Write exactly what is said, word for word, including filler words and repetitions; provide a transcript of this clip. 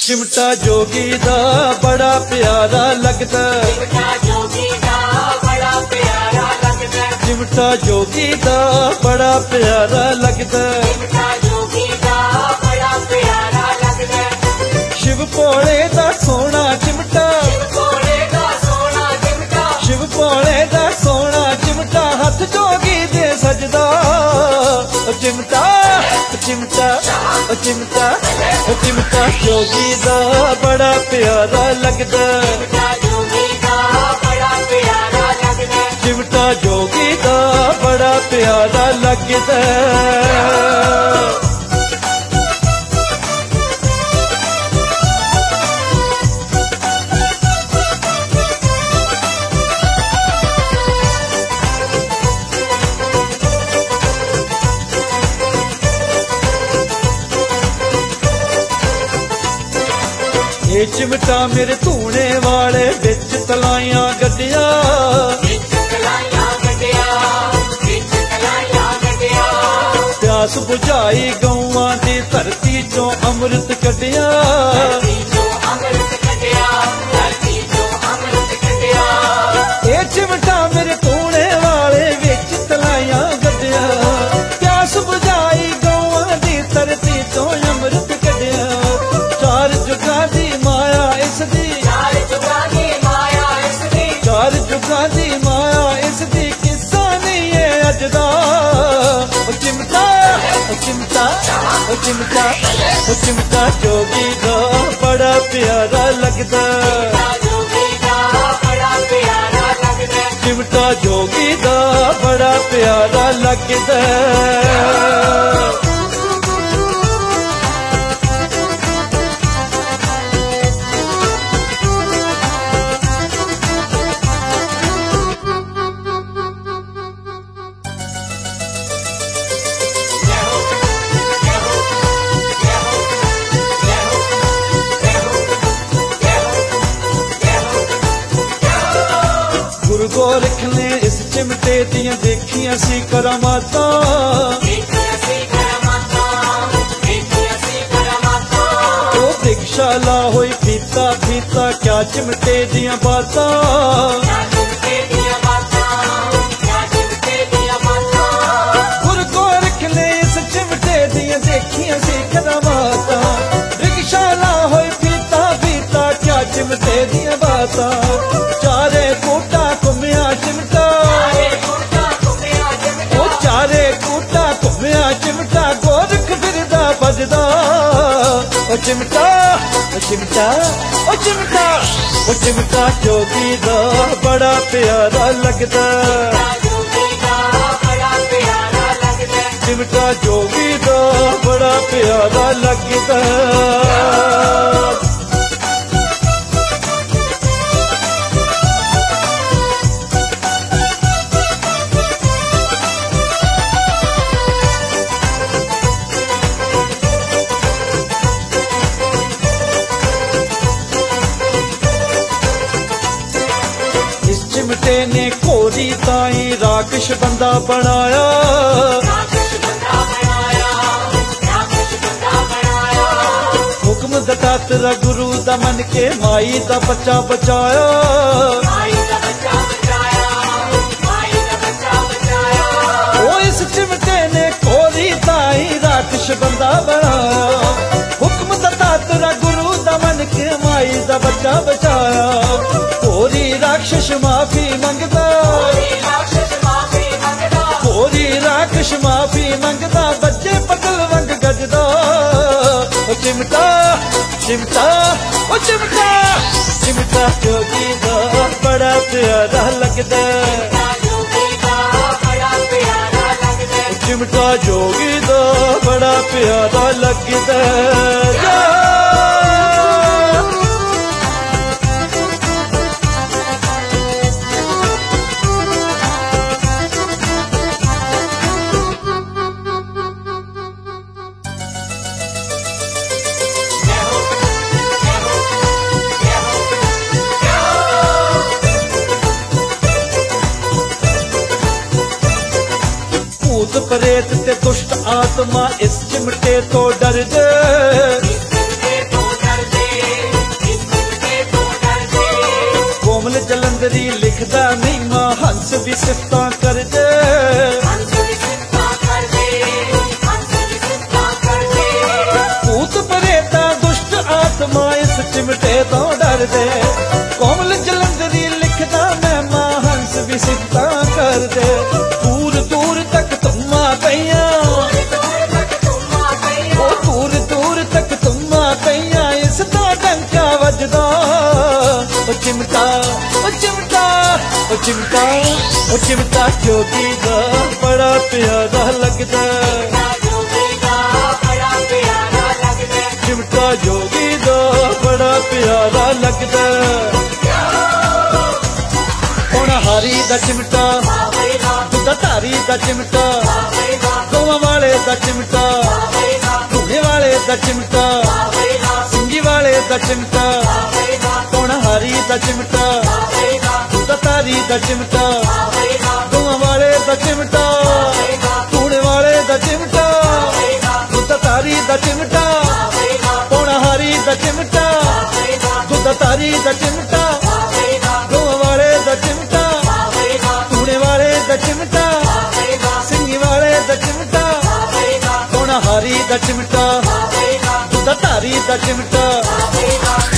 चिमटा जोगी दा बड़ा प्यारा लगदा, चिमटा जोगी दा बड़ा प्यारा लगदा, चिमटा जोगी दा बड़ा प्यारा लगदा, चिमटा जोगी दा बड़ा प्यारा लगदा, शिव भोले दा सोना चिमटा, शिव भोले दा सोना चिमटा, शिव भोले दा सोना चिमटा हथ जोगी दे सजदा। ओ चिमटा ओ चिमटा ओ चिमटा ओ चिमटा जोगी दा बड़ा प्यारा लगदा, चिमटा जोगी दा बड़ा प्यारा लगदा, चिमटा जोगी दा बड़ा प्यारा लगदा। ये चिमटा मेरे धूने वाले बिच तलाइयां गड्डिया, विच तलाइयां गड्डिया, विच तलाइयां गड्डिया, प्यास बुझाई गौआं दी धरती चों अमृत कड्डिया। धरती चों अमृत कड्डिया, धरती चों अमृत कड्डिया, ये चिमटा मेरे धूने वाले बिच तलाइयां गड्डिया, प्यास बुझाई गौआं दी धरती चों अमृत कड्डिया। चार जुगां दी माया इसदी, चार जुगां दी माया इसदी, चार जुगां दी माया इसदी किस्सा नहीं है अज दा। ओ चिमटा ओ चिमटा ओ चिमटा ओ चिमटा जोगी दा बड़ा प्यारा लगदा, चिमटा जोगी दा बड़ा प्यारा लगदा, चिमटा जोगी दा बड़ा प्यारा लगदा। गुरु गोरख ने इस चिमटे दियां देखियां सी करामातां, देखिया सी करमाता, देखिया सी करमाता, ओ दीक्षाला होई फीता फीता क्या चिमटे दियां बातां। क्या चिमटे दिया बाता, क्या चिमटे दिया बाता, गुरु गोरख ने इस चिमटे दियां देखियां सी करामातां, दीक्षाला होई फीता फीता क्या चिमटे दियां बातां। चारे कोटा घुमिया चिमटा, चारे कोटा घुमिया चिमटा, ओ चारे कोटा घुमिया चिमटा गोरख फिरदा बजदा। ओ चिमटा ओ चिमटा ओ चिमटा ओ चिमटा जोगी दा बड़ा प्यारा लगदा, जोगी दा बड़ा प्यारा लगदा, चिमटा जोगी दा बड़ा प्यारा लगदा। इस चिमटे ने घोरी ताई राक्षस बंदा बनाया, राक्षस बंदा बनाया, राक्षस बंदा बनाया, हुक्म दता तेरा गुरु दा मन के माई दा बच्चा बचाया। माई का बच्चा बचाया, माई का बच्चा बचाया, ओ इस चिमटे ने घोरी ताई राक्षस बंदा बनाया, हुक्म दता तेरा गुरु दा मन के माई दा बच्चा बचाया। घोरी राक्षस माफी मंगदा, कोई राक्षस माफी मंगदा, घोरी राक्षस माफी मंगदा, बच्चे पगल वंग गजदा। ओ चिमटा चिमटा ओ चिमटा चिमटा जोगी दा बड़ा प्यारा लगदा, जोगी दा बड़ा प्यारा लगदा, चिमटा जोगी दा बड़ा प्यारा लगदा। भूत प्रेत ते दुष्ट आत्मा इस चिमटे तो डर जे, चिमटे तो डरदे, ਜਲੰਧਰੀ ਲਿਖਦਾ ਨਹੀਂ ਮਾਂ ਹੰਸ ਵੀ ਸਿਫਤਾਂ ਕਰਦੇ ਹੰਸ ਦੀ ਸਿਫਤਾਂ ਕਰਦੇ ਹੰਸ ਦੀ ਸਿਫਤਾਂ ਕਰਦੇ ਭੂਤ ਪ੍ਰੇਤਾਂ ਦੁਸ਼ਟ ਆਤਮਾ ਇਸ ਚਿਮਟੇ ਤੋਂ ਡਰਦੇ ਕੋਮਲ ਜਲੰਧਰੀ ਲਿਖਦਾ ਮੈਂ ਮਾਂ ਹੰਸ ਵੀ ਸਿਫਤਾਂ ਕਰਦੇ ਦੂਰ ਦੂਰ ਤੱਕ ਧੁੰਮਾਂ ਪਈਆਂ ਉਹ ਦੂਰ ਦੂਰ ਤੱਕ ਧੁੰਮਾਂ ਪਈਆਂ ਇਸ ਦਾ ਡੰਕਾ ਵੱਜਦਾ ਉਹ ਚਿਮਟਾ ਉਹ ਚਿਮਟਾ ਉਹ ਚਿਮਟਾ ਉਹ ਚਿਮਟਾ ਜੋਗੀ ਦਾ ਬੜਾ ਪਿਆਰਾ ਲੱਗਦਾ ਚਿਮਟਾ ਜੋਗੀ ਦਾ ਬੜਾ ਪਿਆਰਾ ਲੱਗਦਾ ਹੁਣ ਹਾਰੀ ਦਾ ਚਿਮਟਾ ਦੁੱਧਾ ਧਾਰੀ ਦਾ ਚਿਮਟਾ ਗੋਵਾਂ ਵਾਲੇ ਦਾ ਚਿਮਟਾ ਧੂਣੇ ਵਾਲੇ ਦਾ ਚਿਮਟਾ ਸਿੰਗੀ ਵਾਲੇ ਦਾ ਚਿਮਟਾ ਹੁਣ ਹਾਰੀ ਦਾ ਚਿਮਟਾ ਦੁੱਧਾ ਧਾਰੀ ਦਾ ਚਿਮਟਾ ਗੋਵਾਂ ਵਾਲੇ ਦਾ ਚਿਮਟਾ ਧੂਣੇ ਵਾਲੇ ਦਾ ਚਿਮਟਾ ਦੁੱਧਾ ਧਾਰੀ ਦਾ ਚਿਮਟਾ ਹੁਣ ਹਾਰੀ ਦਾ ਚਿਮਟਾ ਦੁੱਧਾ ਧਾਰੀ ਦਾ ਚਿਮਟਾ ਗੋਵਾਂ ਵਾਲੇ ਦਾ ਚਿਮਟਾ ਧੂਣੇ ਵਾਲੇ ਦਾ ਚਿਮਟਾ ਸਿੰਗੀ ਵਾਲੇ ਦਾ ਚਿਮਟਾ ਹੁਣ ਹਾਰੀ ਦਾ ਚਿਮਟਾ ਦੁੱਧਾ ਧਾਰੀ ਦਾ ਚਿਮਟਾ